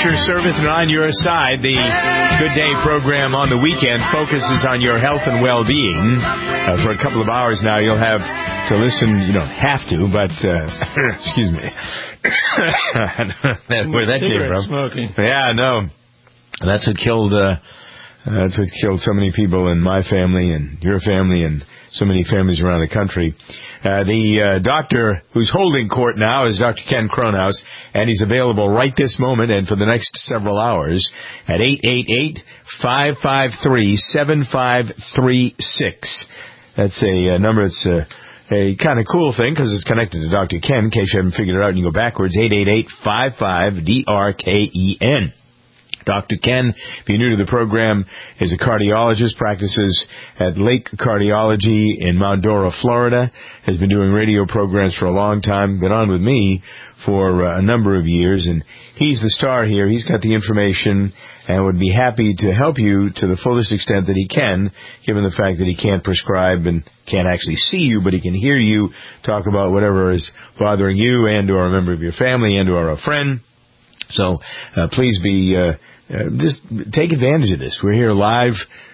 your service and on your side. The Good Day program on the weekend focuses on your health and well-being. For a couple of hours now, you'll have to listen. You don't have to, but excuse me. Where that came from? Smoking. Yeah, no. That's what killed so many people in my family and your family and so many families around the country. The doctor who's holding court now is Dr. Ken Kronhaus, and he's available right this moment and for the next several hours at 888-553-7536. That's a number that's a kind of cool thing because it's connected to Dr. Ken, in case you haven't figured it out and you go backwards, 888-55-DRKEN. Dr. Ken, if you're new to the program, is a cardiologist, practices at Lake Cardiology in Mount Dora, Florida, has been doing radio programs for a long time, been on with me for a number of years, and he's the star here. He's got the information and would be happy to help you to the fullest extent that he can, given the fact that he can't prescribe and can't actually see you, but he can hear you talk about whatever is bothering you and or a member of your family and or a friend. So please be... just take advantage of this. We're here live.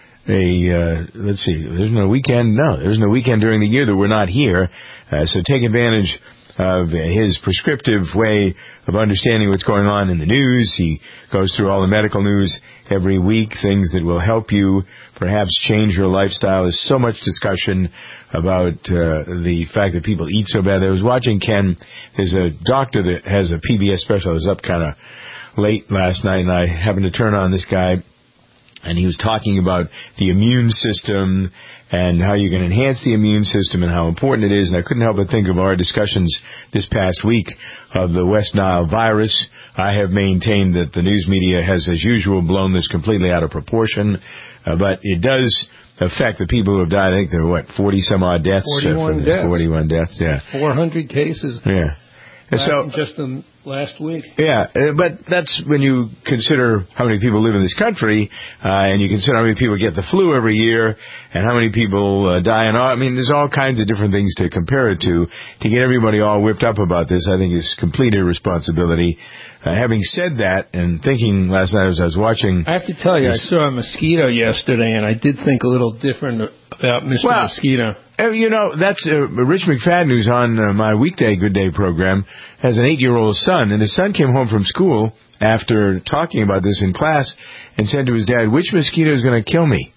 Let's see. There's no weekend. No, there's no weekend during the year that we're not here. So take advantage of his prescriptive way of understanding what's going on in the news. He goes through all the medical news every week, things that will help you perhaps change your lifestyle. There's so much discussion about the fact that people eat so bad. I was watching Ken. There's a doctor that has a PBS special. I was up kind of late last night, and I happened to turn on this guy, and he was talking about the immune system and how you can enhance the immune system and how important it is. And I couldn't help but think of our discussions this past week of the West Nile virus. I have maintained that the news media has, as usual, blown this completely out of proportion, but it does affect the people who have died. I think there were, 40-some-odd deaths? 41 deaths. 41 deaths, yeah. 400 cases. Yeah. So, just in last week. Yeah, but that's when you consider how many people live in this country, and you consider how many people get the flu every year, and how many people die. And I mean, there's all kinds of different things to compare it to. To get everybody all whipped up about this, I think is complete irresponsibility. Having said that, and thinking last night as I was watching... I have to tell you, I saw a mosquito yesterday, and I did think a little different about Mr. Mosquito. You know, that's Rich McFadden, who's on my weekday Good Day program, has an 8-year-old son, and his son came home from school after talking about this in class and said to his dad, "Which mosquito is going to kill me?"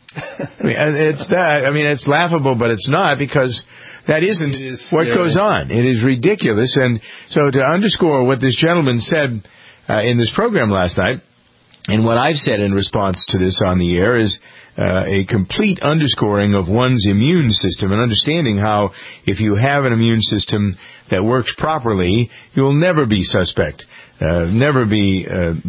It's laughable, but it's not, because that isn't what goes on. It is ridiculous. And so to underscore what this gentleman said in this program last night, and what I've said in response to this on the air, is a complete underscoring of one's immune system and understanding how if you have an immune system that works properly, you will never be suspect. Never be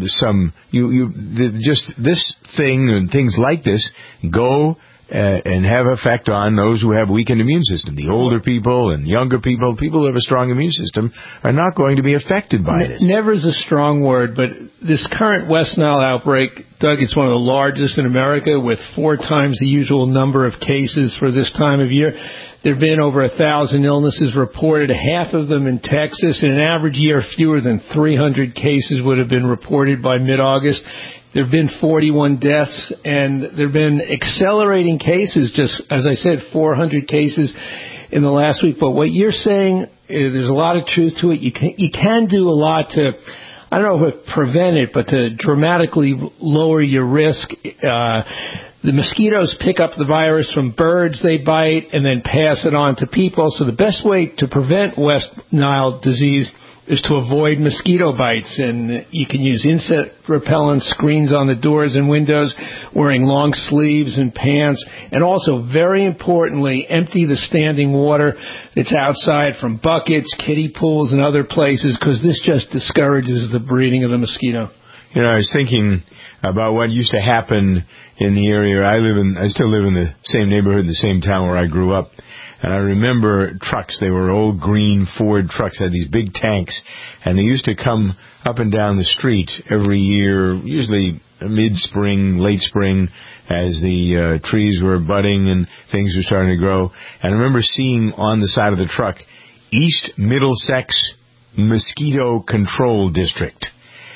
just this thing and things like this go and have effect on those who have weakened immune system. The older people and younger people, people who have a strong immune system, are not going to be affected by this. Never is a strong word, but this current West Nile outbreak, Doug, it's one of the largest in America, with 4 times the usual number of cases for this time of year. There have been over 1,000 illnesses reported, half of them in Texas. In an average year, fewer than 300 cases would have been reported by mid-August. There have been 41 deaths, and there have been accelerating cases, just as I said, 400 cases in the last week. But what you're saying, there's a lot of truth to it. You can do a lot to, I don't know if prevent it, but to dramatically lower your risk. The mosquitoes pick up the virus from birds they bite and then pass it on to people. So the best way to prevent West Nile disease is to avoid mosquito bites, and you can use insect repellent, screens on the doors and windows, wearing long sleeves and pants, and also, very importantly, empty the standing water that's outside from buckets, kiddie pools, and other places, because this just discourages the breeding of the mosquito. You know, I was thinking about what used to happen in the area I still live in the same neighborhood, in the same town where I grew up. And I remember trucks. They were old green Ford trucks, had these big tanks, and they used to come up and down the street every year, usually mid-spring, late spring, as the trees were budding and things were starting to grow. And I remember seeing on the side of the truck, East Middlesex Mosquito Control District.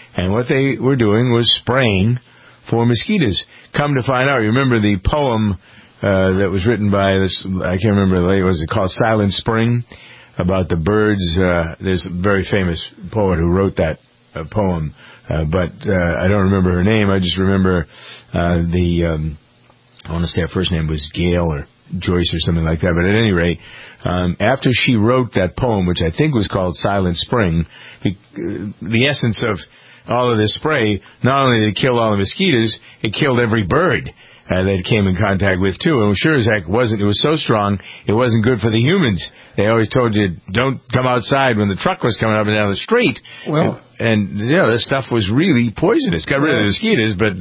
And what they were doing was spraying for mosquitoes. Come to find out, you remember the poem that was written by this, I can't remember the lady, was it called Silent Spring? About the birds. There's a very famous poet who wrote that poem, but I don't remember her name. I just remember I want to say her first name was Gail or Joyce or something like that. But at any rate, after she wrote that poem, which I think was called Silent Spring, the essence of all of this spray, not only did it kill all the mosquitoes, it killed every bird that it came in contact with too. And sure as heck it was so strong, it wasn't good for the humans. They always told you, don't come outside when the truck was coming up and down the street. Well, and this stuff was really poisonous. Got rid of the mosquitoes, but,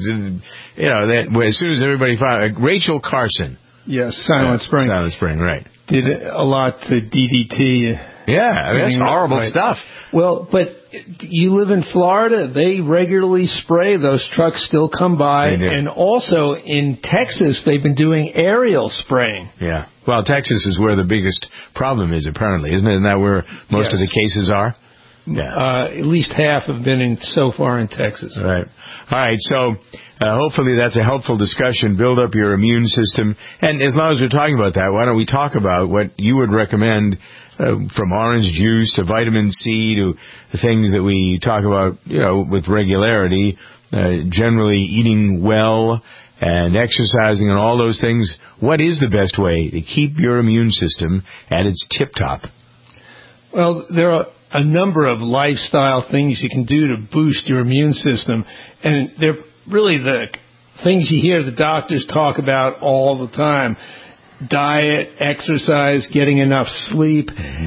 as soon as everybody found Rachel Carson. Yes, Silent Spring. Silent Spring, right. Did a lot to DDT. Yeah, that's horrible stuff. Well, but you live in Florida. They regularly spray. Those trucks still come by. And also in Texas, they've been doing aerial spraying. Yeah. Well, Texas is where the biggest problem is, apparently, isn't it? Isn't that where most of the cases are? Yeah. At least half have been so far in Texas. Right. All right. So hopefully that's a helpful discussion. Build up your immune system. And as long as we're talking about that, why don't we talk about what you would recommend from orange juice to vitamin C to the things that we talk about, with regularity, generally eating well and exercising and all those things. What is the best way to keep your immune system at its tip-top? Well, there are a number of lifestyle things you can do to boost your immune system, and they're really the things you hear the doctors talk about all the time. Diet, exercise, getting enough sleep,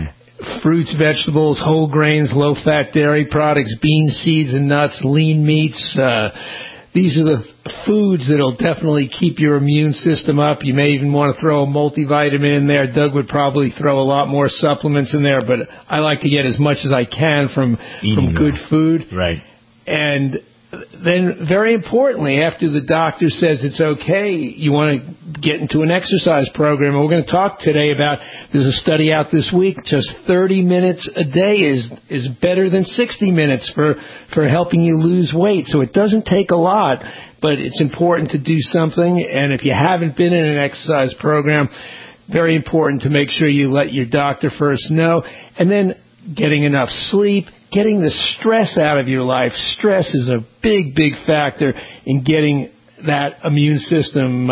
fruits, vegetables, whole grains, low-fat dairy products, beans, seeds, and nuts, lean meats. These are the foods that will definitely keep your immune system up. You may even want to throw a multivitamin in there. Doug would probably throw a lot more supplements in there, but I like to get as much as I can from good food. Right. And then, very importantly, after the doctor says it's okay, you want to get into an exercise program. And we're going to talk today about, there's a study out this week, just 30 minutes a day is better than 60 minutes for helping you lose weight. So it doesn't take a lot, but it's important to do something. And if you haven't been in an exercise program, very important to make sure you let your doctor first know. And then getting enough sleep, getting the stress out of your life. Stress is a big, big factor in getting that immune system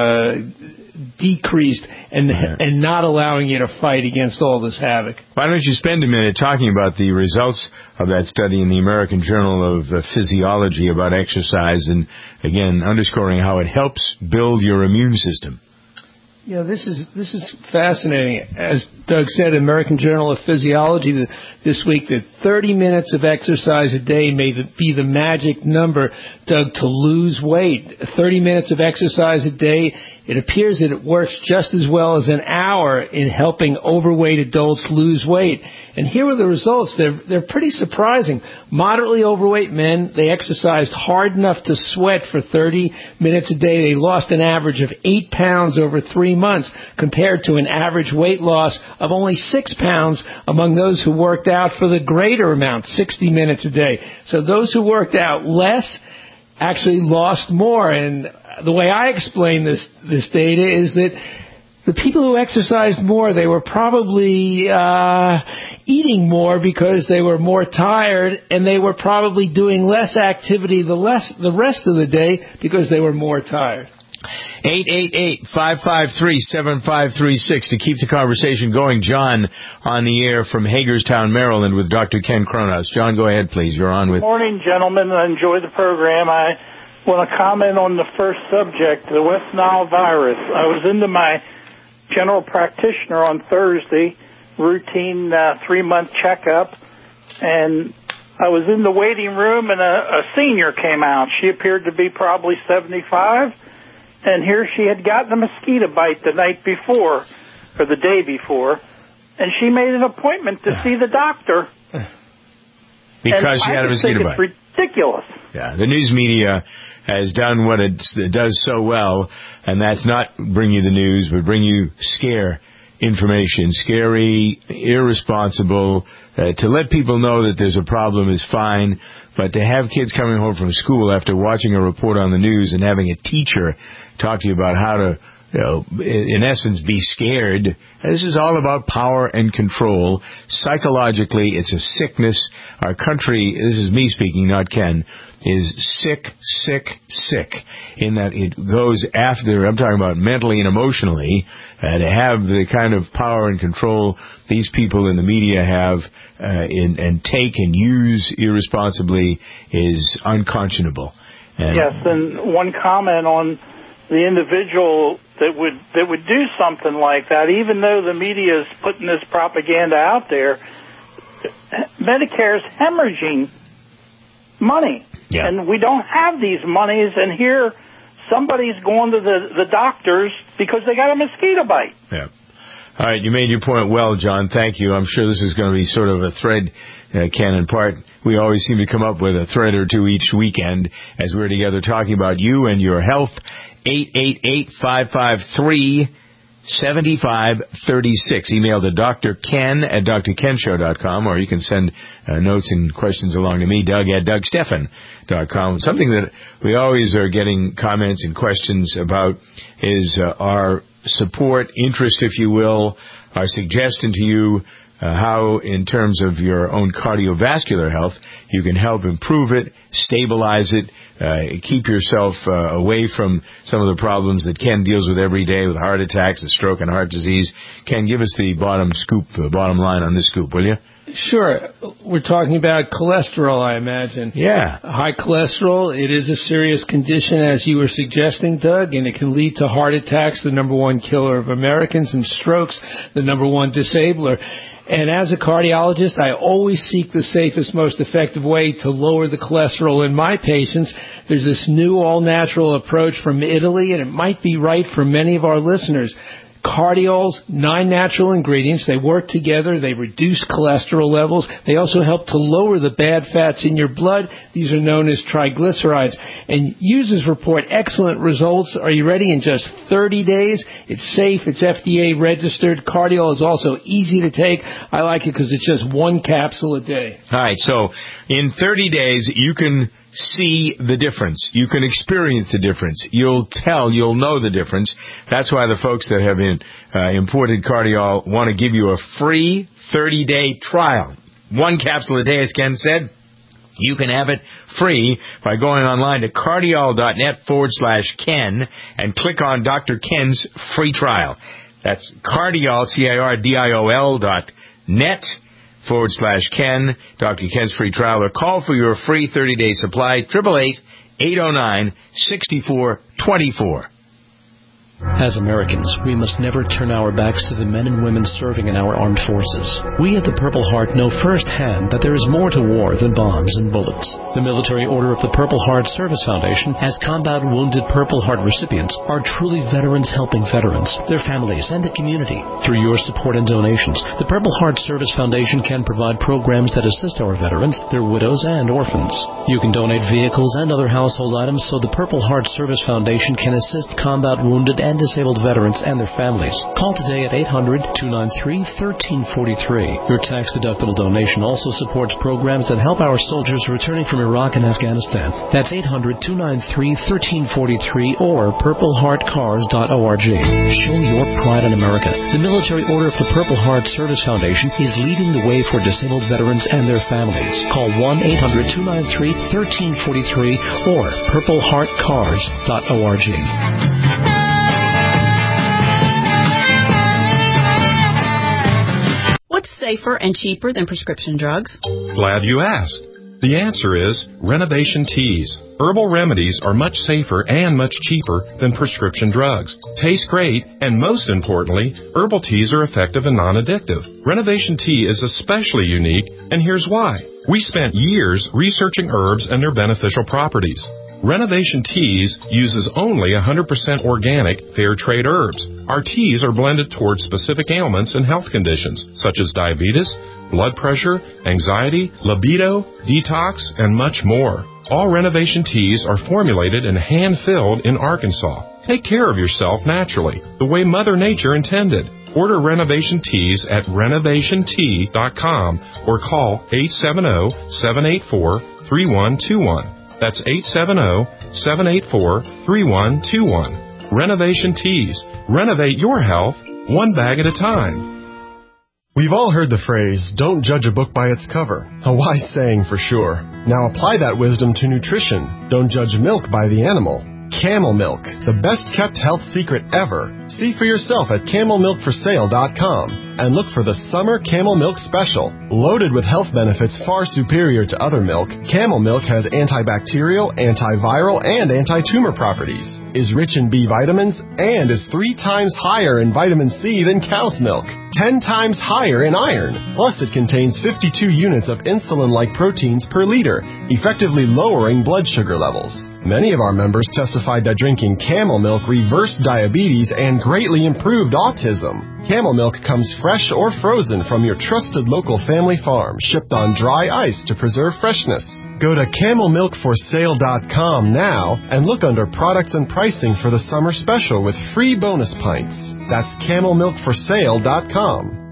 decreased and not allowing you to fight against all this havoc. Why don't you spend a minute talking about the results of that study in the American Journal of Physiology about exercise, and again, underscoring how it helps build your immune system. Yeah, this is fascinating. As Doug said, American Journal of Physiology this week, that 30 minutes of exercise a day may be the magic number, Doug, to lose weight. 30 minutes of exercise a day, it appears that it works just as well as an hour in helping overweight adults lose weight. And here are the results. They're pretty surprising. Moderately overweight men, they exercised hard enough to sweat for 30 minutes a day. They lost an average of 8 pounds over 3 months, compared to an average weight loss of only 6 pounds among those who worked out for the greater amount, 60 minutes a day. So those who worked out less actually lost more. And the way I explain this data is that the people who exercised more, they were probably eating more because they were more tired, and they were probably doing less activity the rest of the day because they were more tired. 888-553-7536 to keep the conversation going. John on the air from Hagerstown, Maryland with Dr. Ken Kronos. John, go ahead, please. You're on with... Good morning, gentlemen. I enjoy the program. I want to comment on the first subject, the West Nile virus. I was into my general practitioner on Thursday, routine 3-month checkup, and I was in the waiting room, and a senior came out. She appeared to be probably 75, and here she had gotten a mosquito bite the night before, or the day before, and she made an appointment to see the doctor. Because she had a mosquito bite. It's ridiculous. Yeah, the news media has done what it does so well, and that's not bring you the news, but bring you scare information, scary, irresponsible. To let people know that there's a problem is fine, but to have kids coming home from school after watching a report on the news and having a teacher talk to you about how to, in essence, be scared. This is all about power and control. Psychologically, it's a sickness. Our country, this is me speaking, not Ken, is sick in that it goes after, I'm talking about mentally and emotionally, to have the kind of power and control these people in the media have and take and use irresponsibly is unconscionable. Yes, and one comment on the individual that would do something like that, even though the media is putting this propaganda out there, Medicare is hemorrhaging money. Yeah. And we don't have these monies, and here somebody's going to the doctors because they got a mosquito bite. Yeah. All right, you made your point well, John. Thank you. I'm sure this is going to be sort of a thread, Ken, in part. We always seem to come up with a thread or two each weekend as we're together talking about you and your health. 888-553-7536. Email to Dr. Ken at drkenshow.com, or you can send notes and questions along to me, Doug at DougSteffen.com. Something that we always are getting comments and questions about is our support, interest, if you will, our suggestion to you how, in terms of your own cardiovascular health, you can help improve it, stabilize it, keep yourself away from some of the problems that Ken deals with every day with heart attacks and stroke and heart disease. Ken, give us the bottom line on this scoop, will you? Sure. We're talking about cholesterol, I imagine. Yeah. High cholesterol, it is a serious condition, as you were suggesting, Doug, and it can lead to heart attacks, the number one killer of Americans, and strokes, the number one disabler. And as a cardiologist, I always seek the safest, most effective way to lower the cholesterol in my patients. There's this new all-natural approach from Italy, and it might be right for many of our listeners. Cardiols, 9 natural ingredients. They work together. They reduce cholesterol levels. They also help to lower the bad fats in your blood. These are known as triglycerides. And users report excellent results. Are you ready? In just 30 days. It's safe. It's FDA registered. Cardiol is also easy to take. I like it because it's just 1 capsule a day. All right. So in 30 days, you can see the difference. You can experience the difference. You'll know the difference. That's why the folks that have imported Cardiol want to give you a free 30-day trial. 1 capsule a day, as Ken said. You can have it free by going online to cardiol.net/Ken and click on Dr. Ken's free trial. That's Cardiol, CARDIOL.net/Ken, Dr. Ken's free trial, or call for your free 30-day supply, 888-809-6424. As Americans, we must never turn our backs to the men and women serving in our armed forces. We at the Purple Heart know firsthand that there is more to war than bombs and bullets. The Military Order of the Purple Heart Service Foundation has combat wounded Purple Heart recipients are truly veterans helping veterans, their families, and the community. Through your support and donations, the Purple Heart Service Foundation can provide programs that assist our veterans, their widows, and orphans. You can donate vehicles and other household items so the Purple Heart Service Foundation can assist combat wounded and disabled veterans and their families. Call today at 800-293-1343. Your tax-deductible donation also supports programs that help our soldiers returning from Iraq and Afghanistan. That's 800-293-1343 or purpleheartcars.org. Show your pride in America. The Military Order of the Purple Heart Service Foundation is leading the way for disabled veterans and their families. Call 1-800-293-1343 or purpleheartcars.org. What's safer and cheaper than prescription drugs? Glad you asked. The answer is Renovation Teas. Herbal remedies are much safer and much cheaper than prescription drugs. Taste great, and most importantly, herbal teas are effective and non-addictive. Renovation Tea is especially unique, and here's why. We spent years researching herbs and their beneficial properties. Renovation Teas uses only 100% organic, fair trade herbs. Our teas are blended towards specific ailments and health conditions, such as diabetes, blood pressure, anxiety, libido, detox, and much more. All Renovation Teas are formulated and hand-filled in Arkansas. Take care of yourself naturally, the way Mother Nature intended. Order Renovation Teas at renovationtea.com or call 870-784-3121. That's 870-784-3121. Renovation Teas. Renovate your health, one bag at a time. We've all heard the phrase, don't judge a book by its cover. A wise saying for sure. Now apply that wisdom to nutrition. Don't judge milk by the animal. Camel Milk, the best kept health secret ever. See for yourself at camelmilkforsale.com and look for the Summer Camel Milk Special. Loaded with health benefits far superior to other milk, Camel Milk has antibacterial, antiviral, and anti-tumor properties, is rich in B vitamins, and is 3 times higher in vitamin C than cow's milk, 10 times higher in iron. Plus, it contains 52 units of insulin-like proteins per liter, effectively lowering blood sugar levels. Many of our members testified that drinking Camel Milk reversed diabetes and greatly improved autism. Camel Milk comes fresh or frozen from your trusted local family farm, shipped on dry ice to preserve freshness. Go to camelmilkforsale.com now and look under products and pricing for the summer special with free bonus pints. That's camelmilkforsale.com.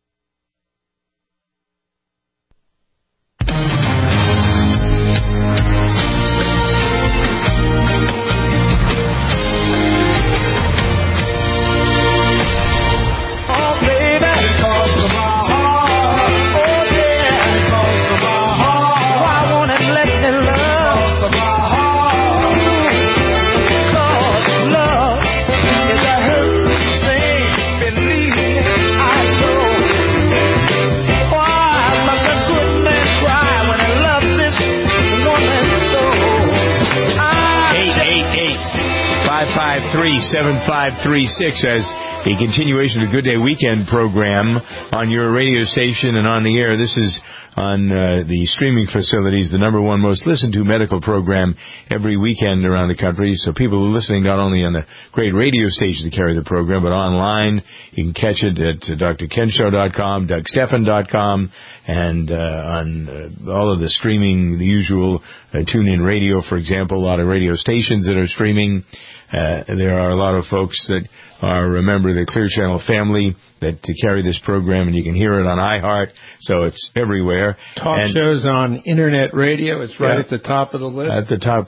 as a continuation of the Good Day Weekend program on your radio station and on the air. This is on the streaming facilities, the number one most listened to medical program every weekend around the country. So people are listening not only on the great radio stations that carry the program, but online. You can catch it at drkenshow.com, dougstephan.com, and on all of the streaming, the usual TuneIn Radio, for example, a lot of radio stations that are streaming. There are a lot of folks that are a member of the Clear Channel family that carry this program, and you can hear it on iHeart, so it's everywhere. Talk shows on Internet radio. It's right at the top of the list. At the top.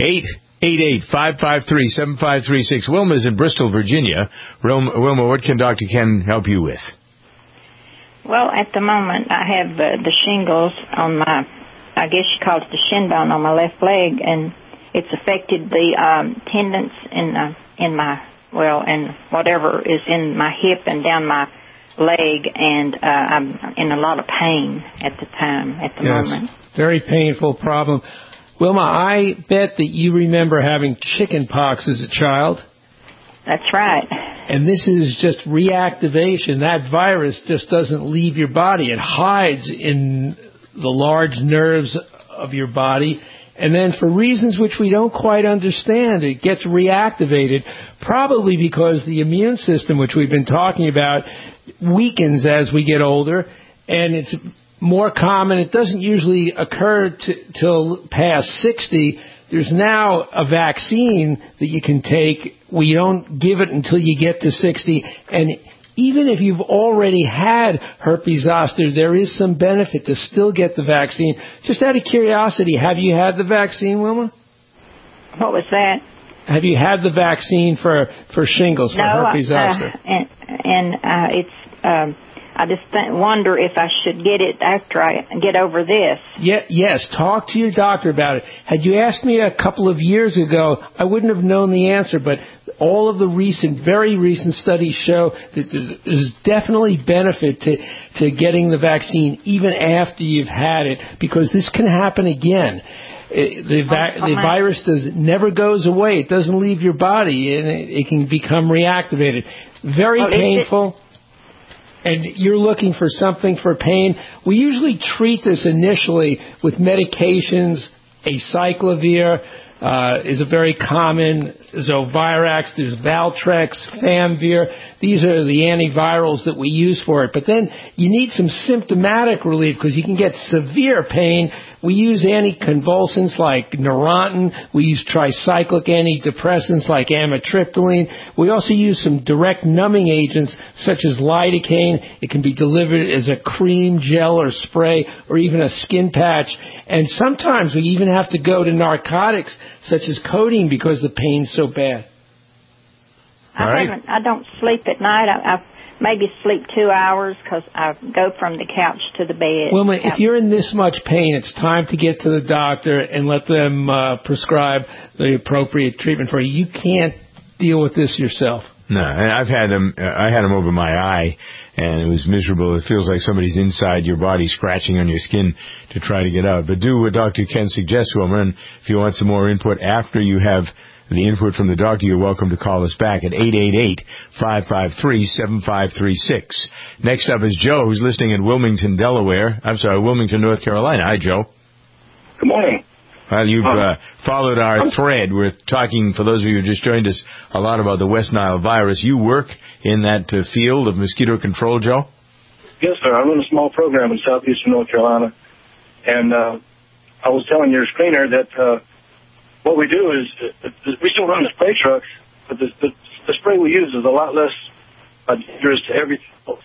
888-553-7536. Wilma's in Bristol, Virginia. Wilma, what can Dr. Ken help you with? Well, at the moment, I have the shingles on my, I guess you call it the shin bone on my left leg, and it's affected the tendons in my, well, and whatever is in my hip and down my leg, and I'm in a lot of pain at the moment. Very painful problem. Wilma, I bet that you remember having chicken pox as a child. That's right. And this is just reactivation. That virus just doesn't leave your body. It hides in the large nerves of your body. And then for reasons which we don't quite understand, it gets reactivated, probably because the immune system, which we've been talking about, weakens as we get older, and it's more common. It doesn't usually occur till past 60. There's now a vaccine that you can take. We don't give it until you get to 60, and even if you've already had herpes zoster, there is some benefit to still get the vaccine. Just out of curiosity, have you had the vaccine, Wilma? What was that? Have you had the vaccine for shingles, for herpes zoster? I just wonder if I should get it after I get over this. Yes, talk to your doctor about it. Had you asked me a couple of years ago, I wouldn't have known the answer, but all of the very recent studies show that there's definitely benefit to getting the vaccine even after you've had it, because this can happen again. The virus never goes away. It doesn't leave your body, and it can become reactivated. Very painful. And you're looking for something for pain. We usually treat this initially with medications, acyclovir, is a very common. Zovirax, there's Valtrex, Famvir. These are the antivirals that we use for it. But then you need some symptomatic relief because you can get severe pain. We use anticonvulsants like Neurontin. We use tricyclic antidepressants like amitriptyline. We also use some direct numbing agents such as lidocaine. It can be delivered as a cream, gel, or spray, or even a skin patch. And sometimes we even have to go to narcotics such as codeine because the pain's so bad. I don't sleep at night. I maybe sleep 2 hours because I go from the couch to the bed. Wilma, if you're in this much pain, it's time to get to the doctor and let them prescribe the appropriate treatment for you. You can't deal with this yourself. No, I've had them. I had them over my eye, and it was miserable. It feels like somebody's inside your body scratching on your skin to try to get out. But do what Dr. Ken suggests, Wilma, and if you want some more input after you have the input from the doctor, you're welcome to call us back at 888-553-7536. Next up is Joe, who's listening in Wilmington, North Carolina. Hi, Joe. Good morning. Well, you've followed our thread. We're talking, for those of you who just joined us, a lot about the West Nile virus. You work in that field of mosquito control, Joe? Yes, sir. I run a small program in southeastern North Carolina. And I was telling your screener that what we do is we still run the spray trucks, but the spray we use is a lot less dangerous to everything else.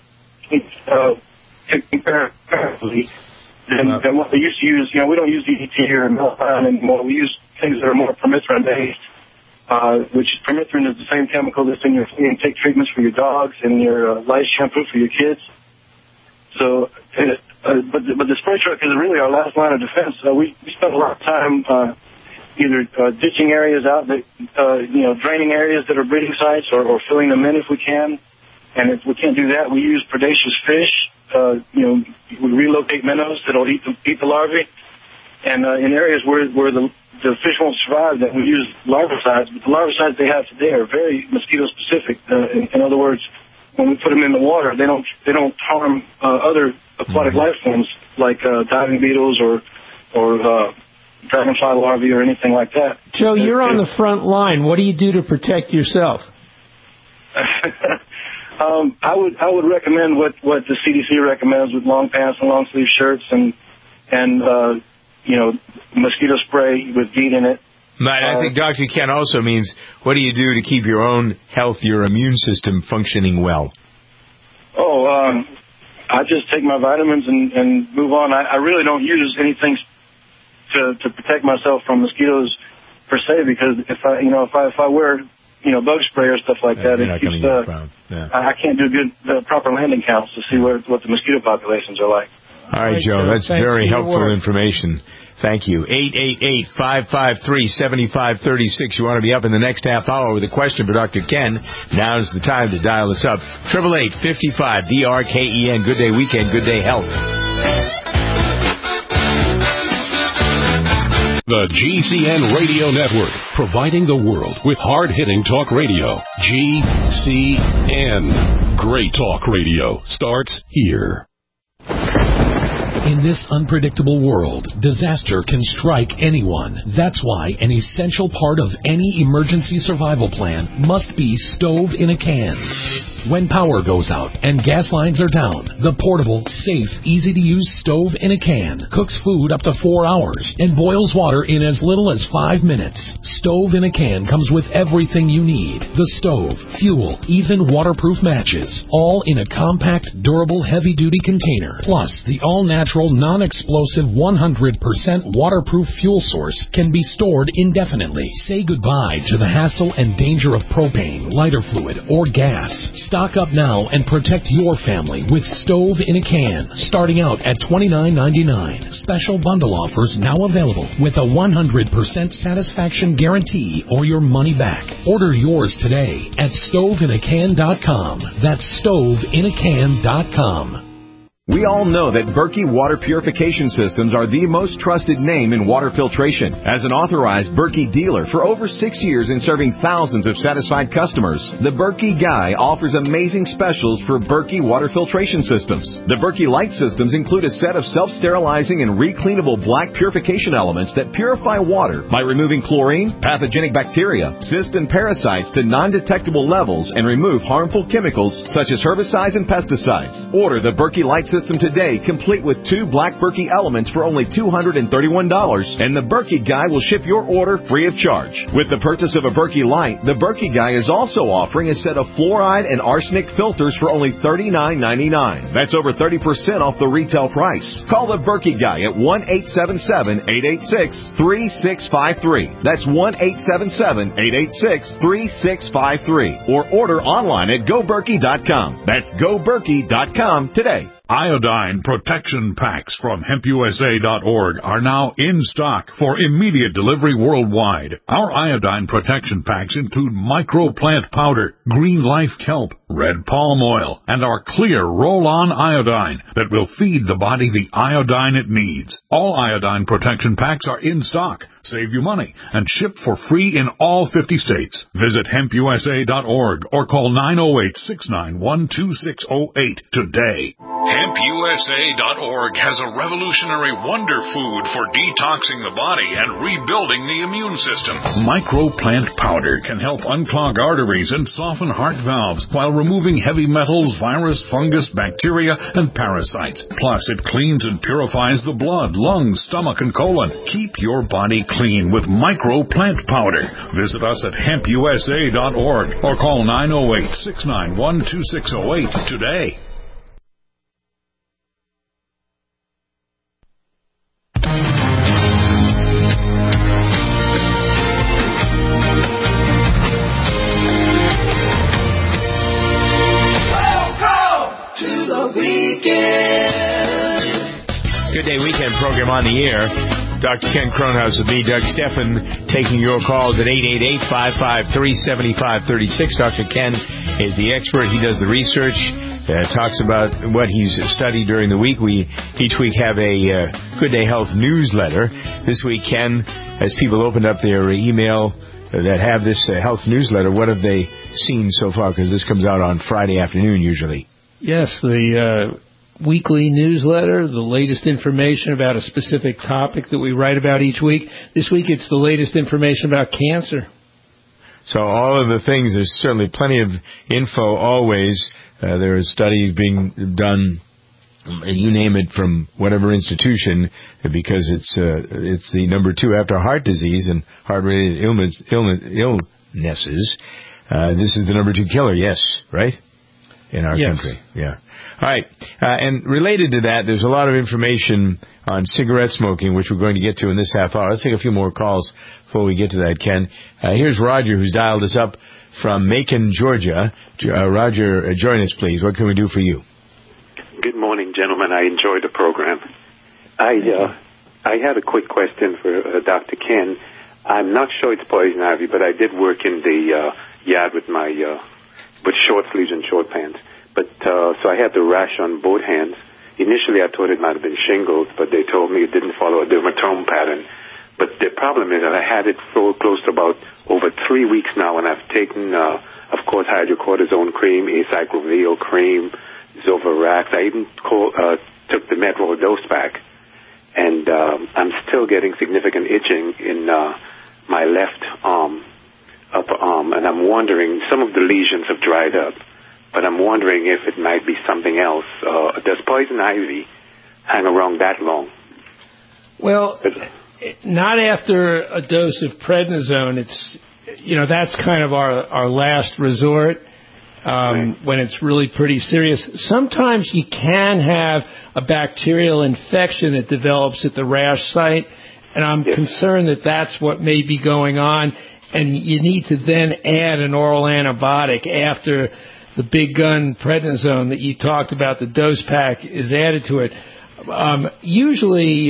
Comparatively than what we used to use. You know, we don't use DDT or Melphalan anymore. We use things that are more permethrin-based, which permethrin is the same chemical that's in your intake treatments for your dogs and your lice shampoo for your kids. So, but the spray truck is really our last line of defense. We spend a lot of time either ditching areas out, that, draining areas that are breeding sites, or filling them in if we can. And if we can't do that, we use predaceous fish. We relocate minnows that'll eat the larvae. And in areas where the fish won't survive, then we use larvicides. But the larvicides they have today are very mosquito specific. In other words, when we put them in the water, they don't harm other aquatic life forms like diving beetles or dragonfly larvae or anything like that. Joe, you're on the front line. What do you do to protect yourself? I would recommend what the CDC recommends with long pants and long sleeve shirts and mosquito spray with DEET in it. But I think Dr. Ken also means, what do you do to keep your own health, your immune system functioning well? I just take my vitamins and move on. I really don't use anything to protect myself from mosquitoes per se, because if I wear bug spray or stuff like that, it keeps I can't do good proper landing counts to see what the mosquito populations are like. All right, Joe, that's very helpful information. Thank you. 888-553-7536. You want to be up in the next half hour with a question for Dr. Ken. Now's the time to dial us up. 888-55-DRKEN. Good day weekend. Good day health. The GCN Radio Network, providing the world with hard-hitting talk radio. GCN. Great talk radio starts here. In this unpredictable world, disaster can strike anyone. That's why an essential part of any emergency survival plan must be stove in a can. When power goes out and gas lines are down, the portable, safe, easy-to-use stove in a can cooks food up to 4 hours and boils water in as little as 5 minutes. Stove in a can comes with everything you need. The stove, fuel, even waterproof matches, all in a compact, durable, heavy-duty container. Plus, the all-natural, non-explosive, 100% waterproof fuel source can be stored indefinitely. Say goodbye to the hassle and danger of propane, lighter fluid, or gas. Stock up now and protect your family with Stove in a Can, starting out at $29.99. Special bundle offers now available with a 100% satisfaction guarantee or your money back. Order yours today at stoveinacan.com. That's stoveinacan.com. We all know that Berkey Water Purification Systems are the most trusted name in water filtration. As an authorized Berkey dealer for over 6 years and serving thousands of satisfied customers, the Berkey Guy offers amazing specials for Berkey Water Filtration Systems. The Berkey Light Systems include a set of self-sterilizing and recleanable black purification elements that purify water by removing chlorine, pathogenic bacteria, cysts, and parasites to non-detectable levels and remove harmful chemicals such as herbicides and pesticides. Order the Berkey Light System today, complete with 2 black Berkey elements for only $231, and the Berkey Guy will ship your order free of charge. With the purchase of a Berkey Light, the Berkey Guy is also offering a set of fluoride and arsenic filters for only $39.99. That's over 30% off the retail price. Call the Berkey Guy at 1-877-886-3653. That's 1-877-886-3653. Or order online at GoBerkey.com. That's GoBerkey.com today. Iodine protection packs from HempUSA.org are now in stock for immediate delivery worldwide. Our iodine protection packs include microplant powder, green life kelp, red palm oil, and our clear roll-on iodine that will feed the body the iodine it needs. All iodine protection packs are in stock. Save you money and ship for free in all 50 states. Visit HempUSA.org or call 908-691-2608 today. HempUSA.org has a revolutionary wonder food for detoxing the body and rebuilding the immune system. Microplant powder can help unclog arteries and soften heart valves while removing heavy metals, virus, fungus, bacteria, and parasites. Plus, it cleans and purifies the blood, lungs, stomach, and colon. Keep your body clean with Microplant powder. Visit us at HempUSA.org or call 908-691-2608 today. Good Day Weekend program on the air. Dr. Ken Kronhaus with me, Doug Steffen, taking your calls at 888-553-7536. Dr. Ken is the expert. He does the research, talks about what he's studied during the week. We each week have a Good Day Health newsletter. This week, Ken, as people opened up their email that have this health newsletter, what have they seen so far? Because this comes out on Friday afternoon usually. Yes, the weekly newsletter, the latest information about a specific topic that we write about each week. This week it's the latest information about cancer. So all of the things, there's certainly plenty of info always. There are studies being done, you name it, from whatever institution, because it's the number 2 after heart disease and heart-related illnesses. This is the number 2 killer, yes, right? In our country, yeah. All right, and related to that, there's a lot of information on cigarette smoking, which we're going to get to in this half hour. Let's take a few more calls before we get to that, Ken. Here's Roger, who's dialed us up from Macon, Georgia. Roger, join us, please. What can we do for you? Good morning, gentlemen. I enjoyed the program. I had a quick question for Dr. Ken. I'm not sure it's poison ivy, but I did work in the yard with my with short sleeves and short pants. But so I had the rash on both hands. Initially, I thought it might have been shingles, but they told me it didn't follow a dermatome pattern. But the problem is that I had it for close to about over 3 weeks now, and I've taken, of course, hydrocortisone cream, acyclovir cream, Zovirax. I even took the Medrol dose pack, and I'm still getting significant itching in my left arm, upper arm, and I'm wondering, some of the lesions have dried up, but I'm wondering if it might be something else. Does poison ivy hang around that long? Well, not after a dose of prednisone. It's, that's kind of our last resort when it's really pretty serious. Sometimes you can have a bacterial infection that develops at the rash site, and I'm concerned that that's what may be going on, and you need to then add an oral antibiotic after the big gun prednisone that you talked about, the dose pack, is added to it. Usually,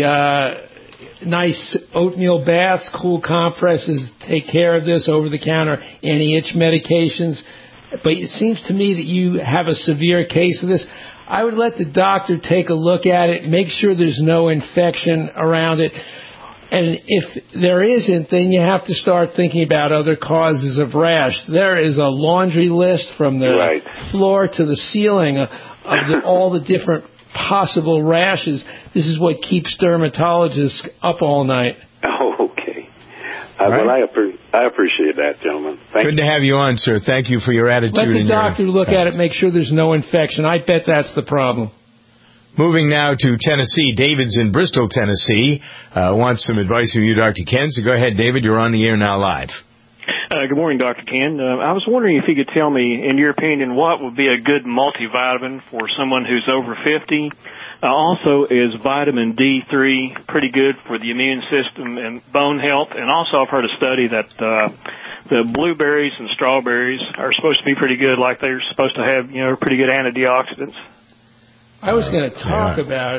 nice oatmeal baths, cool compresses take care of this, over-the-counter anti-itch medications. But it seems to me that you have a severe case of this. I would let the doctor take a look at it, make sure there's no infection around it. And if there isn't, then you have to start thinking about other causes of rash. There is a laundry list from the floor to the ceiling of all the different possible rashes. This is what keeps dermatologists up all night. Oh, okay. Well, I appreciate that, gentlemen. Good to have you on, sir. Thank you for your attitude. Let the doctor look at it, make sure there's no infection. I bet that's the problem. Moving now to Tennessee. David's in Bristol, Tennessee. Wants some advice from you, Dr. Ken. So go ahead, David. You're on the air now live. Good morning, Dr. Ken. I was wondering if you could tell me, in your opinion, what would be a good multivitamin for someone who's over 50? Also, is vitamin D3 pretty good for the immune system and bone health? And also, I've heard a study that the blueberries and strawberries are supposed to be pretty good, like they're supposed to have, pretty good antioxidants. I was going to talk about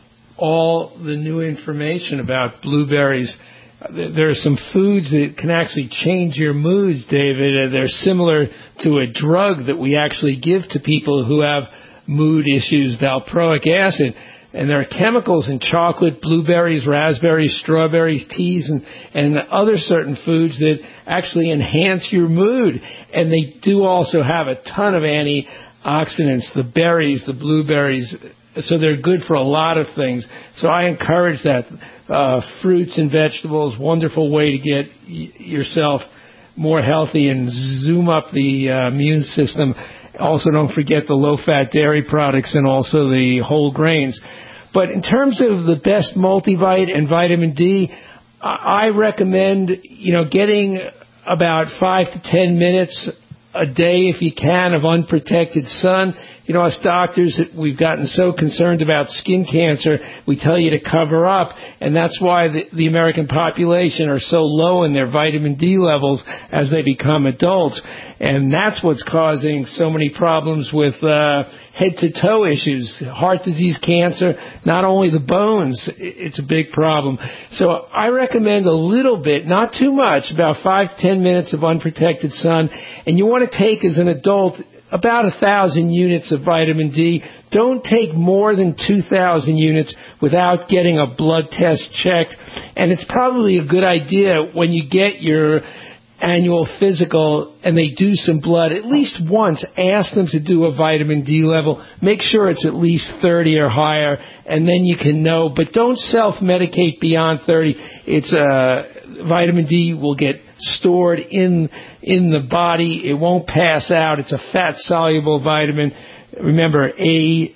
all the new information about blueberries. There are some foods that can actually change your moods, David. They're similar to a drug that we actually give to people who have mood issues, valproic acid. And there are chemicals in chocolate, blueberries, raspberries, strawberries, teas, and other certain foods that actually enhance your mood. And they do also have a ton of antioxidants, the berries, the blueberries, so they're good for a lot of things. So I encourage that. Fruits and vegetables, wonderful way to get yourself more healthy and zoom up the immune system. Also, don't forget the low-fat dairy products and also the whole grains. But in terms of the best multivite and vitamin D, I recommend, getting about 5 to 10 minutes a day, if you can, of unprotected sun. Us doctors, we've gotten so concerned about skin cancer, we tell you to cover up, and that's why the American population are so low in their vitamin D levels as they become adults. And that's what's causing so many problems with head-to-toe issues, heart disease, cancer, not only the bones, it's a big problem. So I recommend a little bit, not too much, about 5 to 10 minutes of unprotected sun, and you want to take as an adult about 1,000 units of vitamin D. Don't take more than 2,000 units without getting a blood test checked. And it's probably a good idea when you get your annual physical and they do some blood, at least once, ask them to do a vitamin D level. Make sure it's at least 30 or higher, and then you can know. But don't self-medicate beyond 30. It's vitamin D will get stored in the body. It won't pass out. It's a fat-soluble vitamin. Remember, A,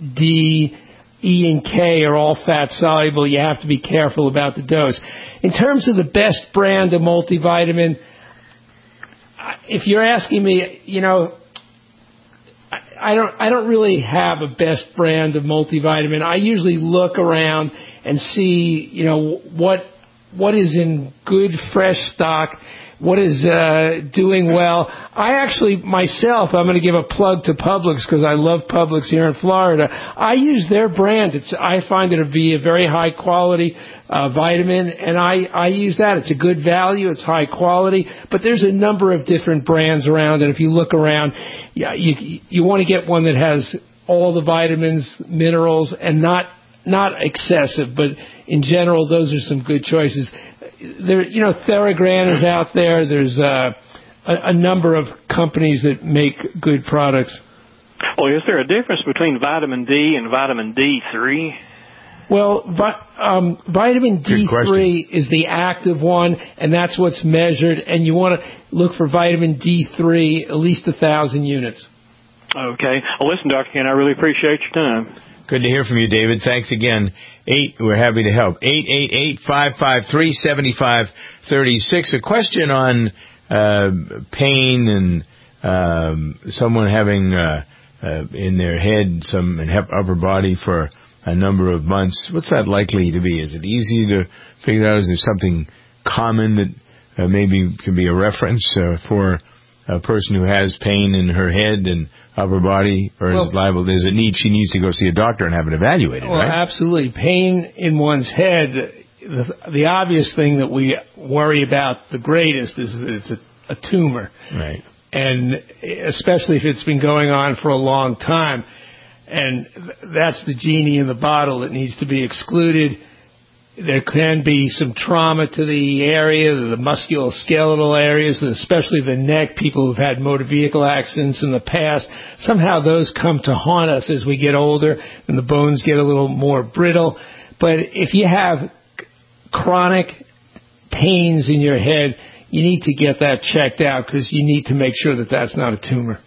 D, E, and K are all fat-soluble. You have to be careful about the dose. In terms of the best brand of multivitamin, if you're asking me, I don't really have a best brand of multivitamin. I usually look around and see, what is in good, fresh stock, what is doing well. I actually, myself, I'm going to give a plug to Publix because I love Publix here in Florida. I use their brand. I find it to be a very high-quality vitamin, and I use that. It's a good value. It's high quality. But there's a number of different brands around, and if you look around, you want to get one that has all the vitamins, minerals, and not excessive, but in general, those are some good choices. There, Theragram is out there. There's a number of companies that make good products. Well, is there a difference between vitamin D and vitamin D3? Well, vitamin D3 is the active one, and that's what's measured, and you want to look for vitamin D3, at least 1,000 units. Okay. Well, listen, Dr. Ken, I really appreciate your time. Good to hear from you, David. Thanks again. We're happy to help. 888-553-7536. A question on pain and someone having in their head, some in upper body for a number of months. What's that likely to be? Is it easy to figure out? Is there something common that maybe could be a reference for a person who has pain in her head and upper body, or is it she needs to go see a doctor and have it evaluated, right? Absolutely. Pain in one's head, the obvious thing that we worry about the greatest is that it's a tumor. Right. And especially if it's been going on for a long time. And that's the genie in the bottle that needs to be excluded. There can be some trauma to the area, the musculoskeletal areas, especially the neck. People who've had motor vehicle accidents in the past, somehow those come to haunt us as we get older and the bones get a little more brittle. But if you have chronic pains in your head, you need to get that checked out because you need to make sure that that's not a tumor.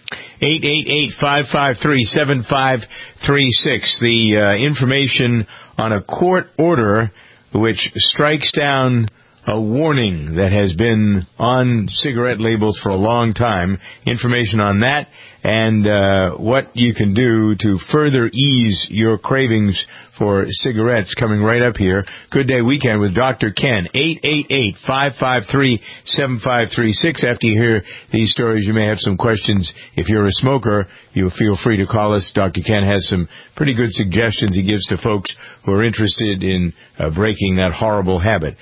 888-553-7536. The information on a court order which strikes down a warning that has been on cigarette labels for a long time. Information on that and what you can do to further ease your cravings for cigarettes coming right up here. Good Day Weekend with Dr. Ken. 888-553-7536. After you hear these stories, you may have some questions. If you're a smoker, you feel free to call us. Dr. Ken has some pretty good suggestions he gives to folks who are interested in breaking that horrible habit.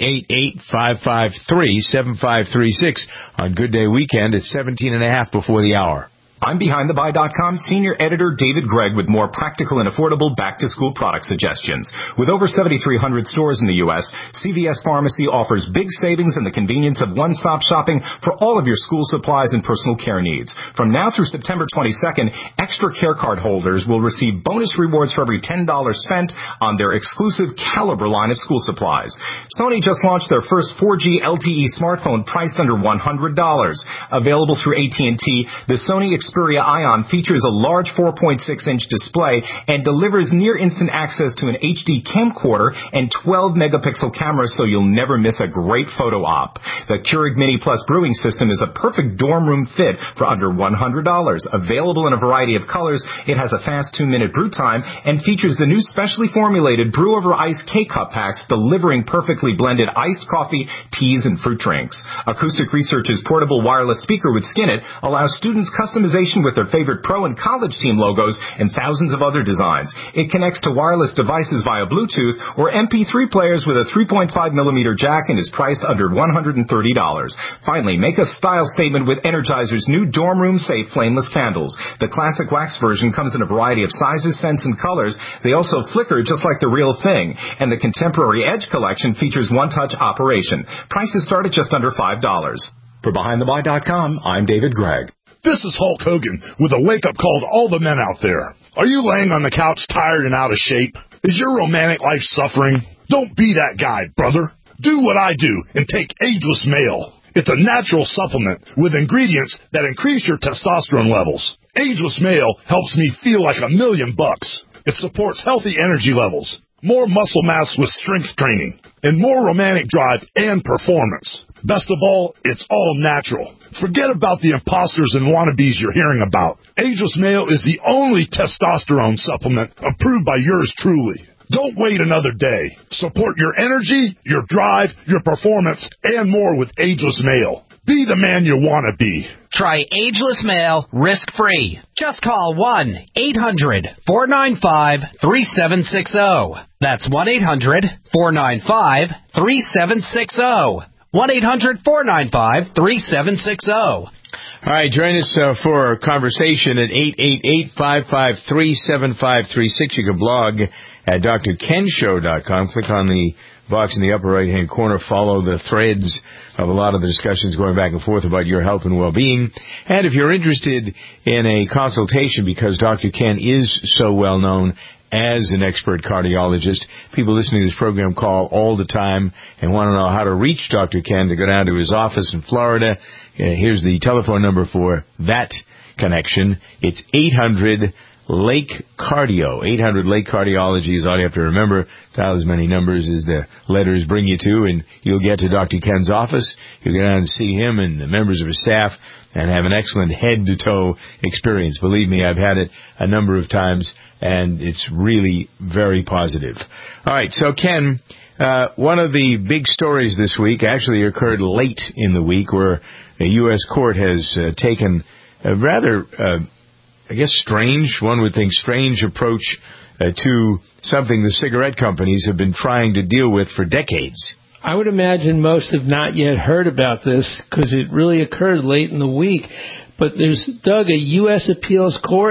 888-553-7536 on Good Day Weekend at 17:30 before the hour. I'm BehindTheBuy.com senior editor David Gregg with more practical and affordable back-to-school product suggestions. With over 7,300 stores in the U.S., CVS Pharmacy offers big savings and the convenience of one-stop shopping for all of your school supplies and personal care needs. From now through September 22nd, extra care card holders will receive bonus rewards for every $10 spent on their exclusive Caliber line of school supplies. Sony just launched their first 4G LTE smartphone priced under $100. Available through AT&T, the Sony Xperia Ion features a large 4.6-inch display and delivers near-instant access to an HD camcorder and 12-megapixel camera so you'll never miss a great photo op. The Keurig Mini Plus brewing system is a perfect dorm room fit for under $100. Available in a variety of colors, it has a fast 2-minute brew time and features the new specially formulated Brew Over Ice K-Cup packs delivering perfectly blended iced coffee, teas, and fruit drinks. Acoustic Research's portable wireless speaker with Skinit allows students customization with their favorite pro and college team logos and thousands of other designs. It connects to wireless devices via Bluetooth or MP3 players with a 3.5mm jack and is priced under $130. Finally, make a style statement with Energizer's new dorm room safe flameless candles. The classic wax version comes in a variety of sizes, scents, and colors. They also flicker just like the real thing. And the Contemporary Edge collection features one-touch operation. Prices start at just under $5. For BehindTheBuy.com, I'm David Gregg. This is Hulk Hogan with a wake-up call to all the men out there. Are you laying on the couch tired and out of shape? Is your romantic life suffering? Don't be that guy, brother. Do what I do and take Ageless Male. It's a natural supplement with ingredients that increase your testosterone levels. Ageless Male helps me feel like $1,000,000. It supports healthy energy levels, more muscle mass with strength training, and more romantic drive and performance. Best of all, it's all natural. Forget about the imposters and wannabes you're hearing about. Ageless Male is the only testosterone supplement approved by yours truly. Don't wait another day. Support your energy, your drive, your performance, and more with Ageless Male. Be the man you want to be. Try Ageless Male risk-free. Just call 1-800-495-3760. That's 1-800-495-3760. 1-800-495-3760. All right, join us for a conversation at 888-553-7536. You can blog at drkenshow.com. Click on the box in the upper right-hand corner. Follow the threads of a lot of the discussions going back and forth about your health and well-being. And if you're interested in a consultation, because Dr. Ken is so well known as an expert cardiologist, people listening to this program call all the time and want to know how to reach Dr. Ken to go down to his office in Florida. Here's the telephone number for that connection. It's 800-LAKE Cardio. 800-LAKE Cardiology is all you have to remember. Dial as many numbers as the letters bring you to, and you'll get to Dr. Ken's office. You'll go down and see him and the members of his staff and have an excellent head-to-toe experience. Believe me, I've had it a number of times, and it's really very positive. All right, so Ken, one of the big stories this week actually occurred late in the week, where a U.S. court has taken a rather, I guess strange, one would think strange approach to something the cigarette companies have been trying to deal with for decades. I would imagine most have not yet heard about this because it really occurred late in the week. But there's, Doug, a U.S. appeals court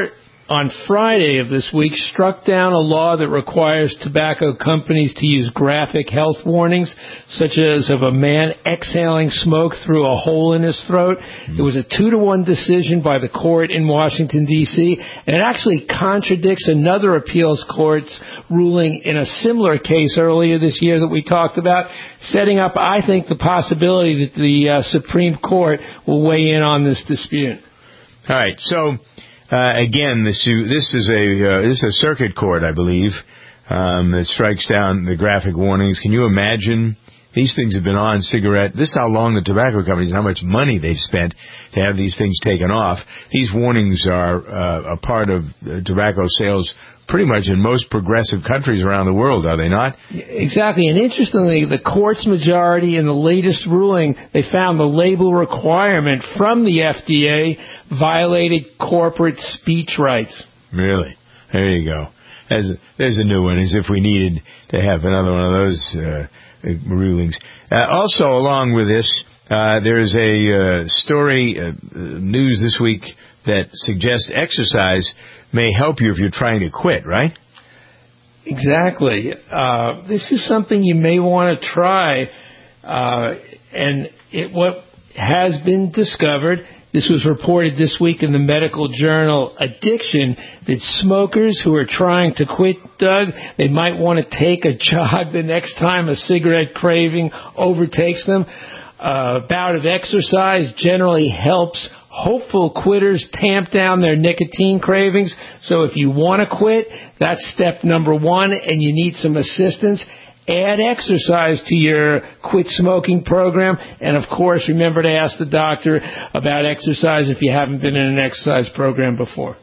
on Friday of this week, struck down a law that requires tobacco companies to use graphic health warnings, such as of a man exhaling smoke through a hole in his throat. It was a 2-1 decision by the court in Washington, D.C., and it actually contradicts another appeals court's ruling in a similar case earlier this year that we talked about, setting up, I think, the possibility that the Supreme Court will weigh in on this dispute. All right, so... again, this is a circuit court, I believe, that strikes down the graphic warnings. Can you imagine? These things have been on cigarette. This is how long the tobacco companies, how much money they've spent to have these things taken off. These warnings are a part of tobacco sales pretty much in most progressive countries around the world, are they not? Exactly. And interestingly, the court's majority in the latest ruling, they found the label requirement from the FDA violated corporate speech rights. Really? There you go. There's a new one, as if we needed to have another one of those rulings. Also, along with this, there's a story, news this week, that suggests exercise may help you if you're trying to quit, right? Exactly. This is something you may want to try, and what has been discovered, this was reported this week in the medical journal Addiction, that smokers who are trying to quit, Doug, they might want to take a jog the next time a cigarette craving overtakes them. A bout of exercise generally helps hopeful quitters tamp down their nicotine cravings. So if you want to quit, that's step number 1, and you need some assistance. Add exercise to your quit smoking program. And, of course, remember to ask the doctor about exercise if you haven't been in an exercise program before.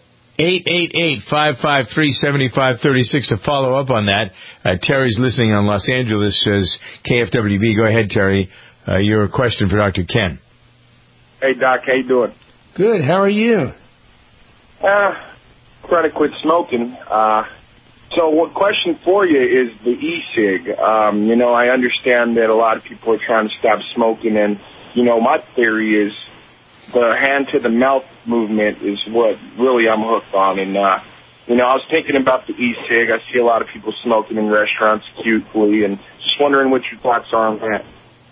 888-553-7536 to follow up on that. Terry's listening on Los Angeles, says KFWB. Go ahead, Terry. Your question for Dr. Ken. Hey, Doc, how you doing? Good. How are you? Trying to quit smoking. So what question for you is the e-cig. I understand that a lot of people are trying to stop smoking, and, my theory is the hand-to-the-mouth movement is what really I'm hooked on. And, I was thinking about the e-cig. I see a lot of people smoking in restaurants cutely, and just wondering what your thoughts are on that.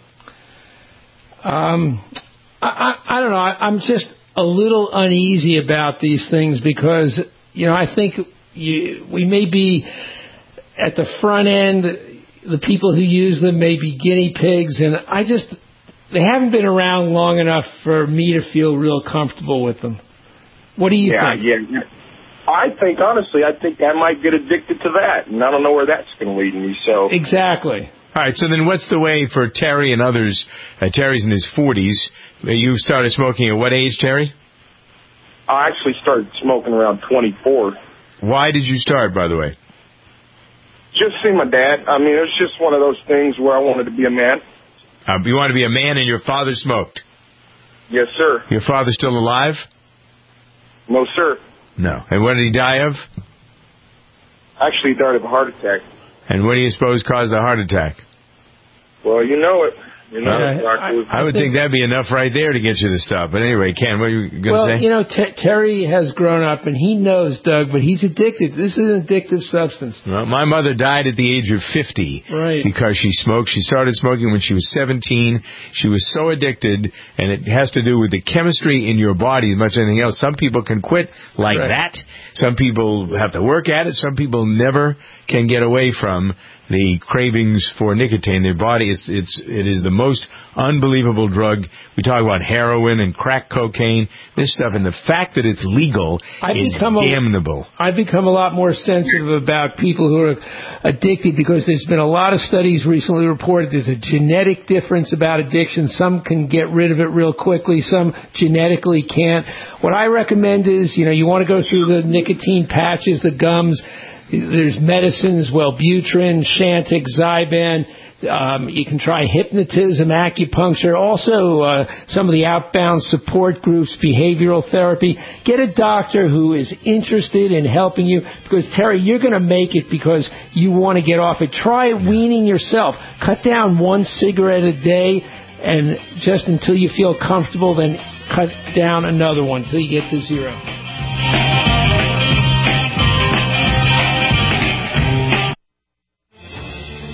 I don't know. I'm just a little uneasy about these things because, I think we may be at the front end. The people who use them may be guinea pigs, and they haven't been around long enough for me to feel real comfortable with them. What do you think? Yeah. I think I might get addicted to that, and I don't know where that's going to lead me. So exactly. All right, so then what's the way for Terry and others? Terry's in his 40s. You started smoking at what age, Terry? I actually started smoking around 24. Why did you start, by the way? Just see my dad. I mean, it was just one of those things where I wanted to be a man. You wanted to be a man, and your father smoked? Yes, sir. Your father's still alive? No, sir. No. And what did he die of? Actually, he died of a heart attack. And what do you suppose caused the heart attack? Well, you know it. I would think that'd be enough right there to get you to stop. But anyway, Ken, what are you going to say? Terry has grown up, and he knows, Doug, but he's addicted. This is an addictive substance. Well, my mother died at the age of 50 because she smoked. She started smoking when she was 17. She was so addicted, and it has to do with the chemistry in your body as much as anything else. Some people can quit like that. Some people have to work at it. Some people never can get away from the cravings for nicotine. Their body, it is the most unbelievable drug. We talk about heroin and crack cocaine, this stuff, and the fact that it's legal is damnable. I've become a lot more sensitive about people who are addicted because there's been a lot of studies recently reported there's a genetic difference about addiction. Some can get rid of it real quickly. Some genetically can't. What I recommend is, you want to go through the nicotine patches, the gums. There's medicines, Wellbutrin, Chantix, Zyban. You can try hypnotism, acupuncture, also some of the outbound support groups, behavioral therapy. Get a doctor who is interested in helping you because, Terry, you're going to make it because you want to get off it. Try weaning yourself. Cut down 1 cigarette a day, and just until you feel comfortable, then cut down another one until you get to 0.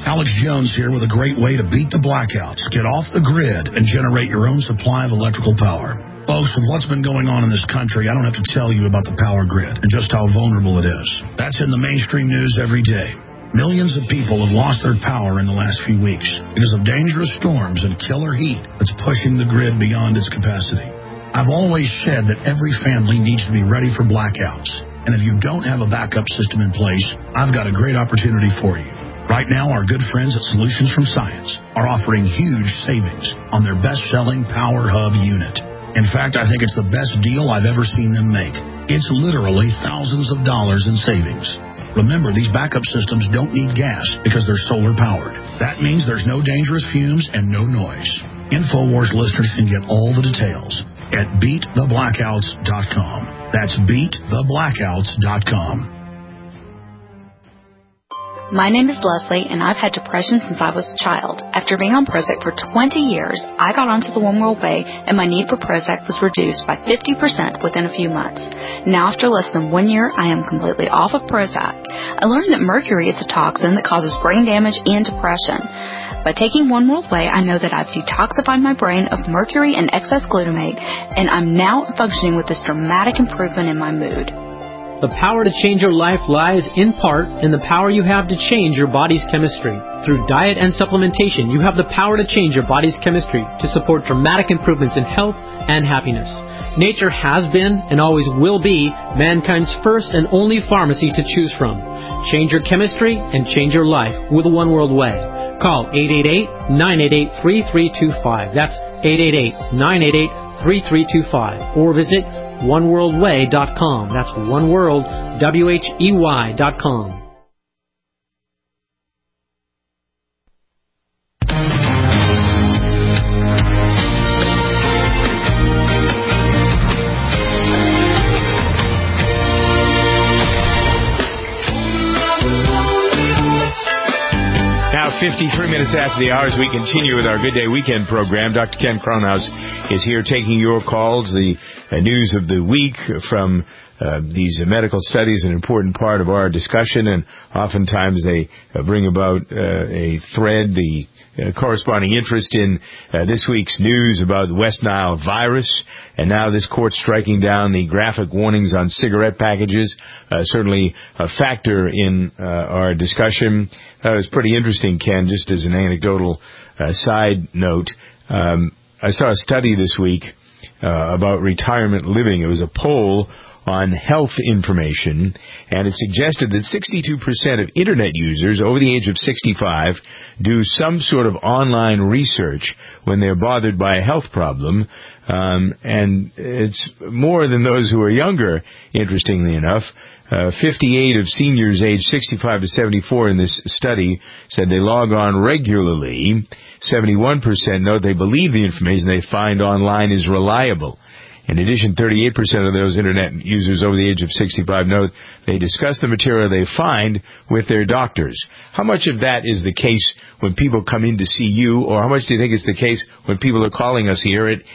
Alex Jones here with a great way to beat the blackouts. Get off the grid and generate your own supply of electrical power. Folks, with what's been going on in this country, I don't have to tell you about the power grid and just how vulnerable it is. That's in the mainstream news every day. Millions of people have lost their power in the last few weeks because of dangerous storms and killer heat that's pushing the grid beyond its capacity. I've always said that every family needs to be ready for blackouts. And if you don't have a backup system in place, I've got a great opportunity for you. Right now, our good friends at Solutions from Science are offering huge savings on their best-selling Power Hub unit. In fact, I think it's the best deal I've ever seen them make. It's literally thousands of dollars in savings. Remember, these backup systems don't need gas because they're solar-powered. That means there's no dangerous fumes and no noise. InfoWars listeners can get all the details at BeatTheBlackouts.com. That's BeatTheBlackouts.com. My name is Leslie, and I've had depression since I was a child. After being on Prozac for 20 years, I got onto the One World Way, and my need for Prozac was reduced by 50% within a few months. Now, after less than 1 year, I am completely off of Prozac. I learned that mercury is a toxin that causes brain damage and depression. By taking One World Way, I know that I've detoxified my brain of mercury and excess glutamate, and I'm now functioning with this dramatic improvement in my mood. The power to change your life lies in part in the power you have to change your body's chemistry. Through diet and supplementation, you have the power to change your body's chemistry to support dramatic improvements in health and happiness. Nature has been and always will be mankind's first and only pharmacy to choose from. Change your chemistry and change your life with the One World Way. Call 888-988-3325. That's 888-988-3325. Or visit oneworldway.com. That's oneworldwhey.com. Now, 53 minutes after the hours, we continue with our Good Day Weekend program. Dr. Ken Cronhaus is here taking your calls. The news of the week from these medical studies, an important part of our discussion, and oftentimes they bring about a thread, the corresponding interest in this week's news about the West Nile virus, and now this court striking down the graphic warnings on cigarette packages, certainly a factor in our discussion. That was pretty interesting, Ken, just as an anecdotal side note. I saw a study this week about retirement living. It was a poll on health information, and it suggested that 62% of Internet users over the age of 65 do some sort of online research when they're bothered by a health problem, and it's more than those who are younger, interestingly enough. 58 of seniors aged 65 to 74 in this study said they log on regularly. 71% note they believe the information they find online is reliable. In addition, 38% of those Internet users over the age of 65 note they discuss the material they find with their doctors. How much of that is the case when people come in to see you, or how much do you think is the case when people are calling us here at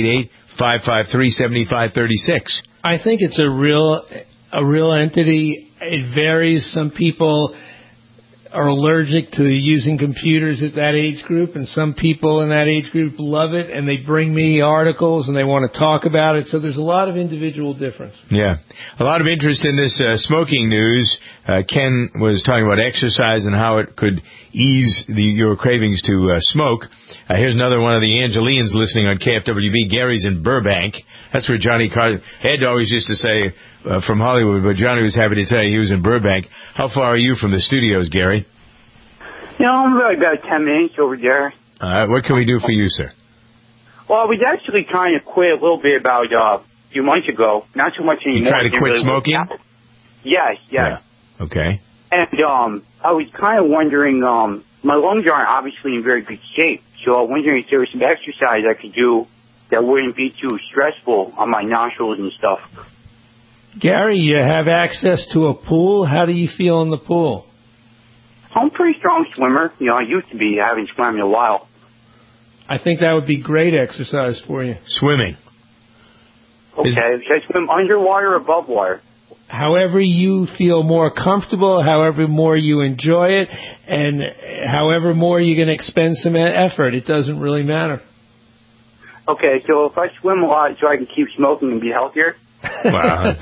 888-553-7536? I think it's a real entity. It varies. Some people are allergic to using computers at that age group, and some people in that age group love it, and they bring me articles and they want to talk about it. So there's a lot of individual difference. Yeah. A lot of interest in this smoking news. Ken was talking about exercise and how it could ease your cravings to smoke. Here's another one of the Angelians listening on KFWB. Gary's in Burbank. That's where Johnny Carson, Ed always used to say from Hollywood, but Johnny was happy to tell you he was in Burbank. How far are you from the studios, Gary? I'm really about 10 minutes over there. What can we do for you, sir? Well, I was actually trying to quit a little bit about a few months ago. Not so much anymore. You trying to quit smoking? Yes. Yeah. Okay. And I was kind of wondering, my lungs aren't obviously in very good shape, so I was wondering if there was some exercise I could do that wouldn't be too stressful on my nostrils and stuff. Gary, you have access to a pool. How do you feel in the pool? I'm a pretty strong swimmer. I used to be. I haven't swam in a while. I think that would be great exercise for you. Swimming. Okay. Should I swim underwater or above water? however you feel more comfortable, however more you enjoy it, and however more you're going to expend some effort. It doesn't really matter. Okay, so if I swim a lot so I can keep smoking and be healthier? Wow.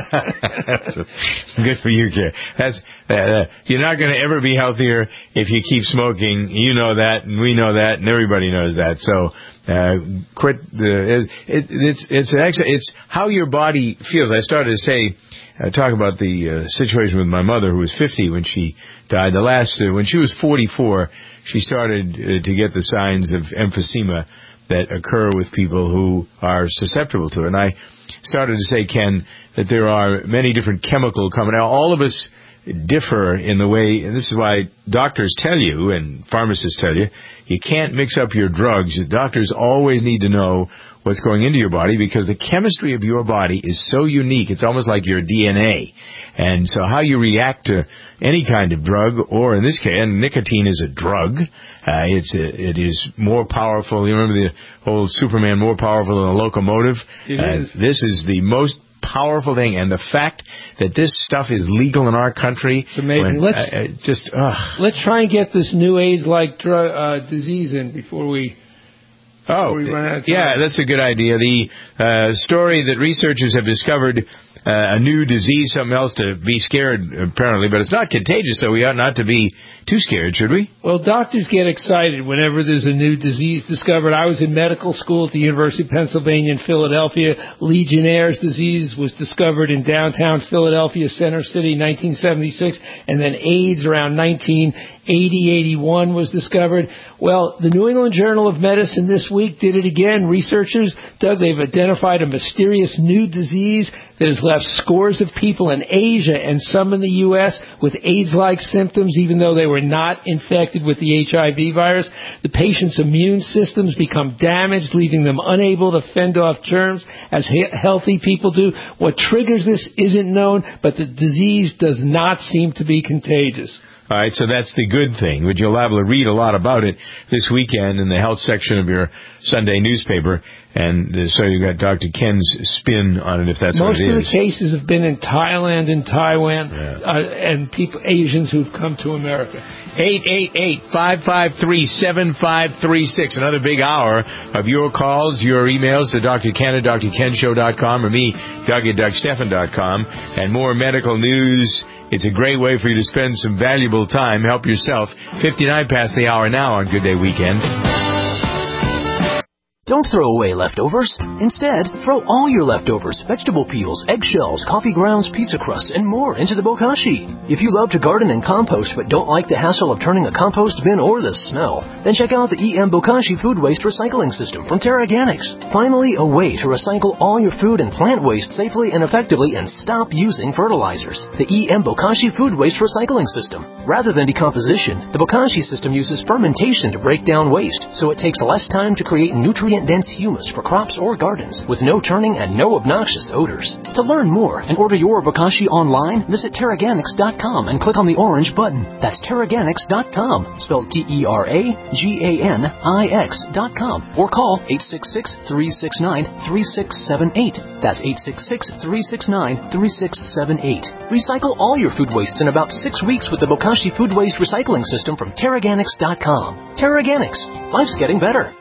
Good for you, kid. You're not going to ever be healthier if you keep smoking. You know that, and we know that, and everybody knows that. So quit. It's how your body feels. I started to say, talk about the situation with my mother, who was 50 when she died. When she was 44, she started to get the signs of emphysema that occur with people who are susceptible to it. And I started to say, Ken, that there are many different chemical coming out. All of us differ in the way, and this is why doctors tell you and pharmacists tell you, you can't mix up your drugs. Doctors always need to know what's going into your body because the chemistry of your body is so unique. It's almost like your DNA. And so how you react to any kind of drug, or in this case, and nicotine is a drug. It is more powerful. You remember the old Superman, more powerful than a locomotive? This is the most powerful thing, and the fact that this stuff is legal in our country. It's amazing. Let's try and get this new AIDS-like disease in before we run out of time. Yeah, that's a good idea. The story that researchers have discovered a new disease, something else to be scared, apparently, but it's not contagious, so we ought not to be too scared, should we? Well, doctors get excited whenever there's a new disease discovered. I was in medical school at the University of Pennsylvania in Philadelphia. Legionnaire's disease was discovered in downtown Philadelphia, Center City, 1976, and then AIDS around 1980-81 was discovered. Well, the New England Journal of Medicine this week did it again. Researchers, Doug, they've identified a mysterious new disease that has left scores of people in Asia and some in the U.S. with AIDS-like symptoms, even though they were not infected with the HIV virus. The patient's immune systems become damaged, leaving them unable to fend off germs as healthy people do. What triggers this isn't known, but the disease does not seem to be contagious. All right, so that's the good thing. But you'll be able to read a lot about it this weekend in the health section of your Sunday newspaper. And so you got Dr. Ken's spin on it, if that's what it is. Most of the cases have been in Thailand and Taiwan, and Asians who've come to America. 888-553-7536. Another big hour of your calls, your emails to Dr. Ken at drkenshow.com or me, Doug at DougStephan.com, and more medical news. It's a great way for you to spend some valuable time. Help yourself. 59 past the hour now on Good Day Weekend. Don't throw away leftovers. Instead, throw all your leftovers, vegetable peels, eggshells, coffee grounds, pizza crusts, and more into the bokashi. If you love to garden and compost but don't like the hassle of turning a compost bin or the smell, then check out the EM Bokashi Food Waste Recycling System from TerraGanix. Finally, a way to recycle all your food and plant waste safely and effectively and stop using fertilizers. The EM Bokashi Food Waste Recycling System. Rather than decomposition, the Bokashi system uses fermentation to break down waste, so it takes less time to create nutrient-dense humus for crops or gardens with no turning and no obnoxious odors. To learn more and order your Bokashi online, visit TerraGanix.com and click on the orange button. That's TerraGanix.com, spelled TerraGanix.com, or call 866-369-3678. That's 866-369-3678. Recycle all your food wastes in about 6 weeks with the Bokashi Food Waste Recycling System from TerraGanix.com. TerraGanix. Life's getting better.